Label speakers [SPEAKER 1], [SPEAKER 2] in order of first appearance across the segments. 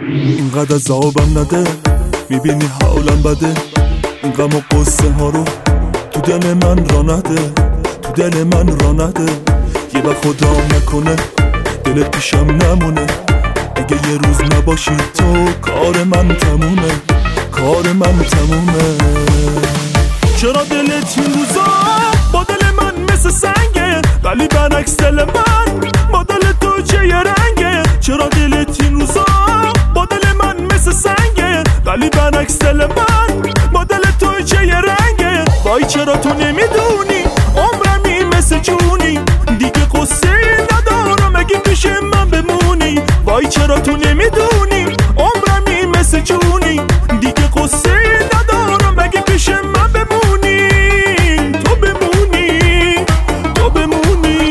[SPEAKER 1] اینقدر عذابم نده، میبینی حالم بده. این غم و قصه ها رو تو دل من را نده، تو دل من را نده. یه وقت خدا نکنه دلت پیشم نمونه، دیگه یه روز نباشی تو کار من تمومه، کار من تمومه. چرا دلت این روزا با دل من مثل سنگه، ولی برعکس دل من با دل تو چه یه رنگه؟ چرا دلت این روزا با دل من مثل سنگه، ولی برعکس دل من با دل تو چه یه رنگه؟ وای چرا تو نمیدونی عمرمی مثل جونی، دیگه قصه ندارم اگه پیش من بمونی. وای چرا تو نمیدونی عمرمی مثل جونی، دیگه قصه ندارم اگه پیش من بمونی. تو بمونی، تو بمونی.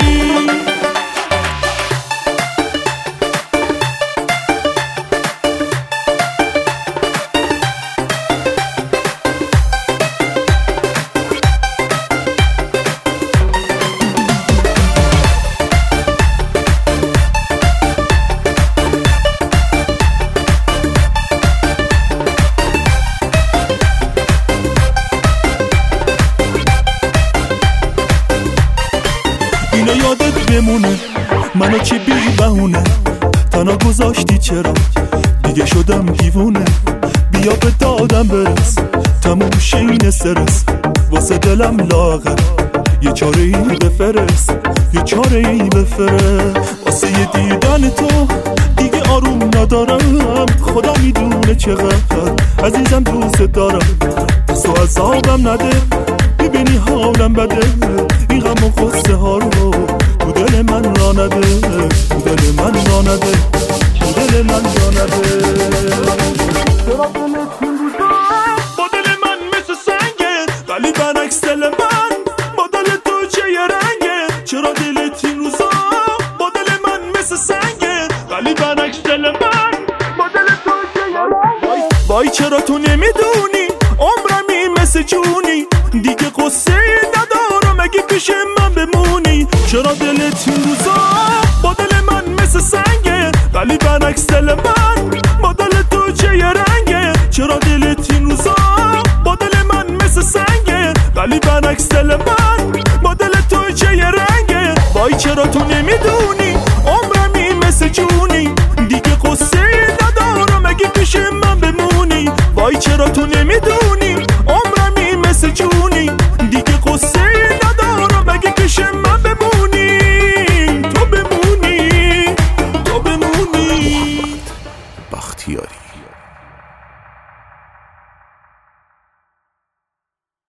[SPEAKER 1] اینو یادت بمونه منو چی بی بهونه تنها گذاشتی، چرا دیگه شدم دیوونه. بیا به دادم برس تموم شه این استرس، واسه دلم لاغر یه چاره ای بفرست، یه چاره ای بفرست. واسه یه دیدن تو دیگه آروم ندارم، خدا میدونه چقدر عزیزم دوست دارم. تو عذابم نده، ببینی حالم بده. این غم و قصه ها رو تو دل من را نده، تو دل من را نده، تو دل من را نده. چرا دلت این روزا با دل من مثل سنگه، ولی برعکس دل من با دل تو چه یه رنگه؟ چرا دلت این روزا با دل من مثل سنگه، ولی برعکس دل من با دل تو چه یه رنگه؟ وای چرا تو نمیدونی عمرمی مثل جونی، دیگه قصه ندارم اگه پیش من بمونی. چرا دلت این روزا با دل من مثل سنگه، ولی برعکس دل من با دل تو چه یه رنگه؟ چرا دلت این روزا با دل من مثل سنگه، ولی برعکس دل من با دل تو چه یه رنگه؟ وای چرا تو نمیدونی عمرمی مثل جونی، دیگه قصه ندارم اگه پیش من بمونی. وای چرا تو نمیدونی عمرمی مثل جونی، دیگه قصه ندارم اگه پیش من بمونی. تو بمونی، تو بمونی.
[SPEAKER 2] بختیاری.